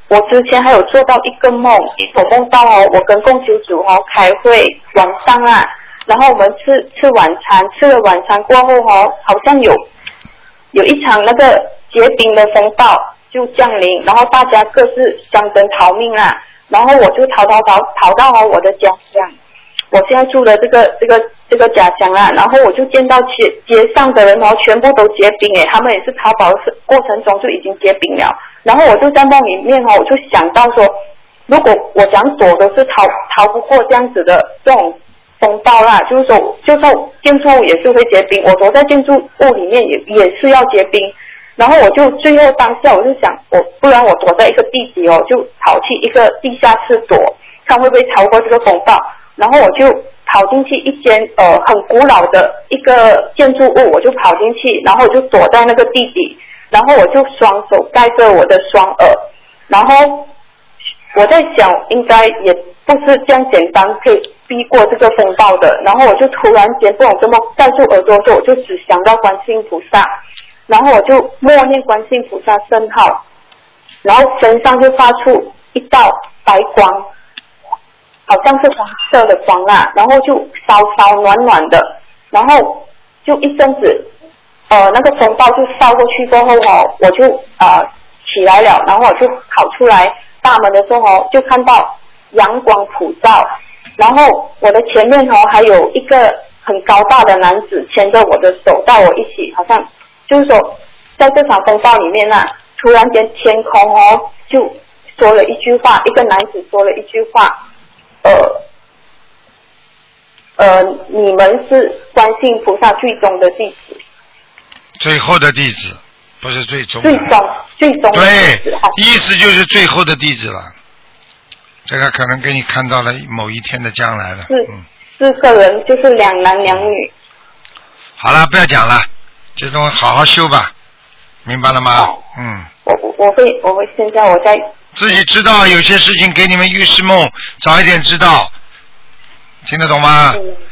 我之前还有做到一个梦，我梦到我跟供修组开会晚上啊，然后我们吃晚餐，吃了晚餐过后好像有一场那个结冰的风暴就降临，然后大家各自相争逃命啊，然后我就逃到我的家乡，我现在住的这个家乡啊，然后我就见到街上的人全部都结冰他们也是逃跑的过程中就已经结冰了，然后我就在梦里面我就想到说，如果我想躲都是逃不过这样子的这种风暴啦，就是说就算建筑物也是会结冰，我躲在建筑物里面也是要结冰，然后我就最后当下我就想不然我躲在一个地底就跑去一个地下室躲，看会不会逃过这个风暴，然后我就跑进去一间很古老的一个建筑物，我就跑进去，然后我就躲在那个地底，然后我就双手盖着我的双耳，然后我在想应该也不是这样简单可以避过这个风暴的，然后我就突然间不懂这么盖住耳朵的时候，我就只想到观世音菩萨，然后我就默念观世音菩萨圣号，然后身上就发出一道白光，好像是黄色的光啊，然后就烧暖暖的，然后就一阵子那个风暴就烧过去过后我就起来了，然后我就跑出来大门的时候就看到阳光普照，然后我的前面还有一个很高大的男子牵着我的手带我一起，好像就是说在这场风暴里面突然间天空就说了一句话，一个男子说了一句话，你们是观世音菩萨最终的弟子， 最后的弟子，不是最终的， 最终的弟子， 对，意思就是最后的弟子了。这个可能给你看到了某一天的将来了。 四个人就是2男2女。 好了，不要讲了，这种好好修吧，明白了吗？ 我会现在我在自己知道有些事情给你们预示梦，早一点知道，听得懂吗？